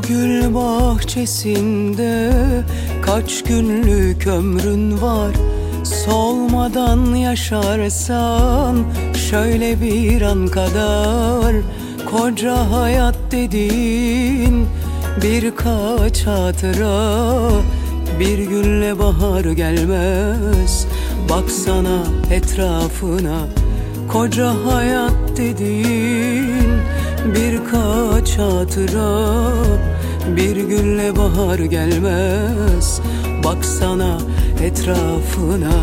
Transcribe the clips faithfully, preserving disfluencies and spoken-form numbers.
gül bahçesinde kaç günlük ömrün var? Solmadan yaşarsan şöyle bir an kadar, koca hayat dediğin birkaç hatıra. Bir gülle bahar gelmez, baksana etrafına. Koca hayat dediğin birkaç hatıra. Bir gülle bahar gelmez, baksana etrafına.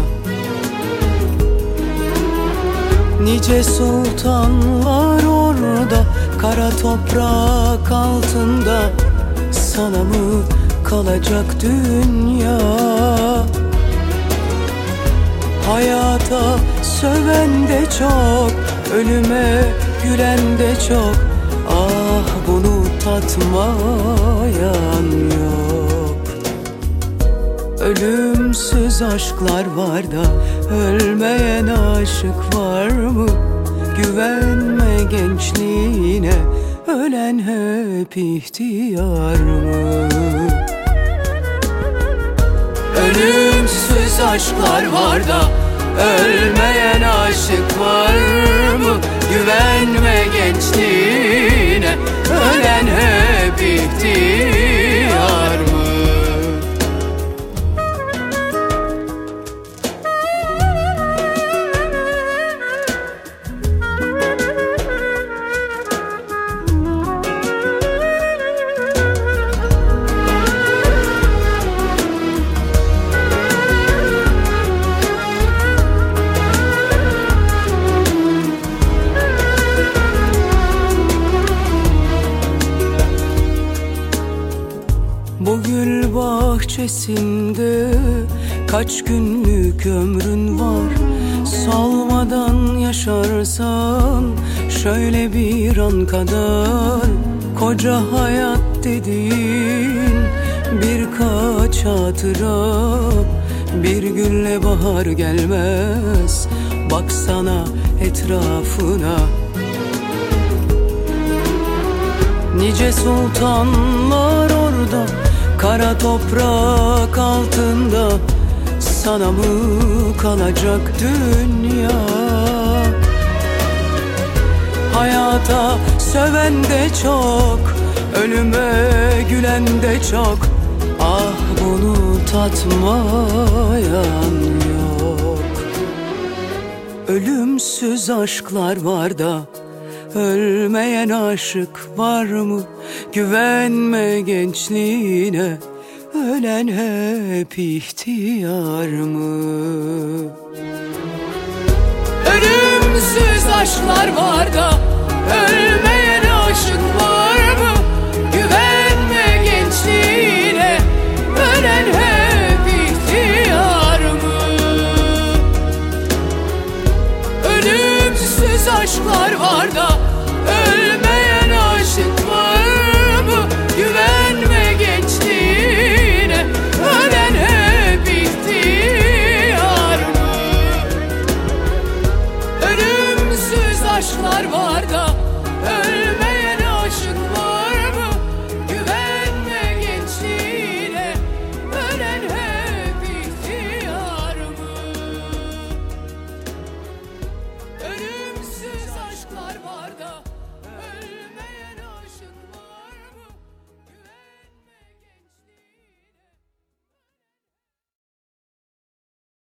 Nice sultanlar orada, kara toprak altında. Sana mı kalacak dünya? Hayata söven de çok, ölüme gülen de çok. Ah, bunu tatmayan yok. Ölümsüz aşklar var da ölmeyen aşık var mı? Güvenme gençliğine, ölen hep ihtiyar mı? Ölümsüz aşklar var da ölmeyen aşık var mı? Güvenme gençliğine, ölen hep ihtiyar mı? Bu gül bahçesinde kaç günlük ömrün var? Solmadan yaşarsan şöyle bir an kadar, koca hayat dediğin birkaç hatıra. Bir gülle bahar gelmez, baksana etrafına. Nice sultanlar orada, kara toprak altında. Sana mı kalacak dünya? Hayata söven de çok, ölüme gülen de çok. Ah, bunu tatmayan yok. Ölümsüz aşklar var da ölmeyen aşık var mı? Güvenme gençliğine, ölen hep ihtiyar mı? Ölümsüz aşklar var da ölmeyen aşık var mı? Güvenme gençliğine, ölen hep ihtiyar mı? Ölümsüz aşklar var da ölmeyen aşık var mı? Güvenme gençliğine, ölen hep ihtiyar mı? Ölümsüz aşklar var da